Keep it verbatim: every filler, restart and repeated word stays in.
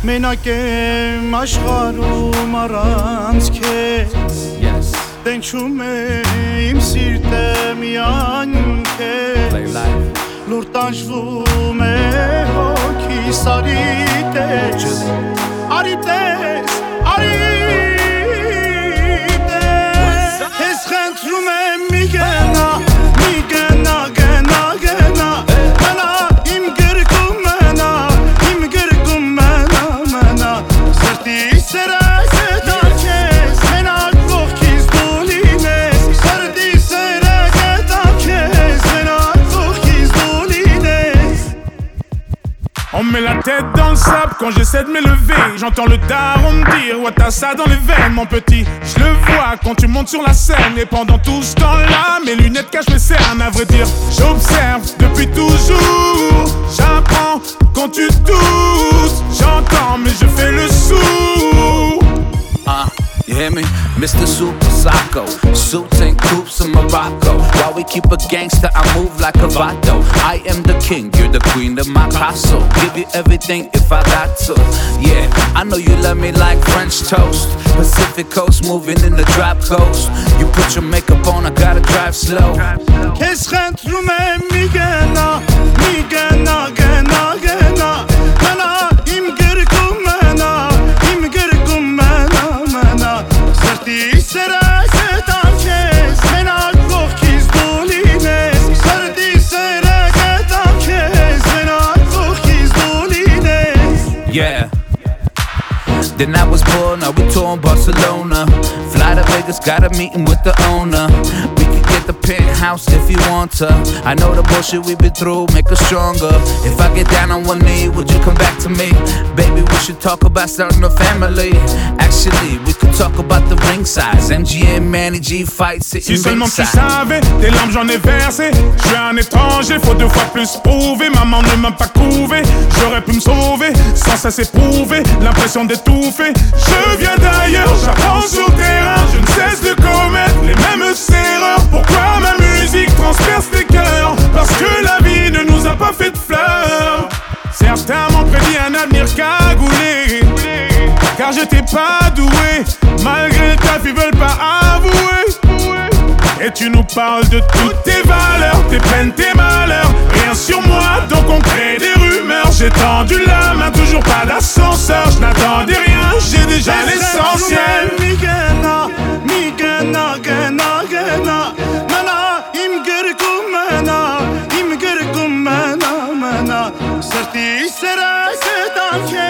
Մենակ եմ աշխարհում առանց քեզ Տենչում է իմ սիրտը միայն քեզ Լուր տանջվում է հոգիս արի տես Արի տես, արի տես Քեզ խնդրում եմ մի գնա, մի գնա, գնա, գնա Մնա իմ գրկում մնա, իմ գրկում մնա, մնա Սրտի սերս է դար քեզ, մենակ ողքից դու լինես Սրտի սերս է դար քեզ, մենակ ողքից դու լինես On met la tête dans le sable quand j'essaie de m'élever J'entends le daron me dire ouais t'as ça dans les veines mon petit Je le vois quand tu montes sur la scène Et pendant tout ce temps-là mes lunettes cachent mes cernes À vrai dire j'observe depuis toujours J'apprends quand tu doutes J'entends mais je fais le sourd Uh, you hear me? Mister Super Psycho Suits and coops in Morocco While we keep a gangster, I move like a vato I am the king, you're the queen of my castle Give you everything if I got to Yeah, I know you love me like French toast Pacific coast, moving in the drop coast You put your makeup on, I gotta drive slow Քեզ խնդրում եմ մի գնա, մի գնա, գնա, գնա Մնա իմ գրկում մնա, իմ գրկում մնա, մնա Սրտի սերս է դար քեզ, մենակ ողքից դու լինես Սրտի սերս է դար քեզ, մենակ ողքից դու լինես Yeah Then I was born, now we touring Barcelona Fly to Vegas, got a meeting with the owner We could get the penthouse if you want to I know the bullshit we've been through, make us stronger If I get down on one knee, would you come back to me? Baby, we should talk about starting a family Actually, we could talk about the ring size M G M, Manny G, fight, sitting Si seulement tu ringside savais, tes larmes j'en ai versé Je suis un étranger, faut deux fois plus prouver Maman ne m'a pas couvé, j'aurais pu me sauver Sans cesse éprouver, l'impression d'étouffer Je viens d'ailleurs, j'apprends sur le terrain Je ne cesse de commettre les mêmes erreurs Pourquoi ma musique transperce tes cœurs? Parce que la vie ne nous a pas fait de fleurs Certains m'ont prédit un avenir cagoulé Car j'étais pas doué Malgré le taf ils veulent pas avouer Et tu nous parles de toutes tes valeurs Tes peines, tes malheurs Rien sur moi donc on crée des rumeurs J'ai tendu la main, toujours pas d'ascenseur Je n'attendais rien, j'ai déjà l'essentiel Mi gena, mi gena, gena, gena Mena, im gırgum mena Im gırgum mena, mena Sırtı serese dan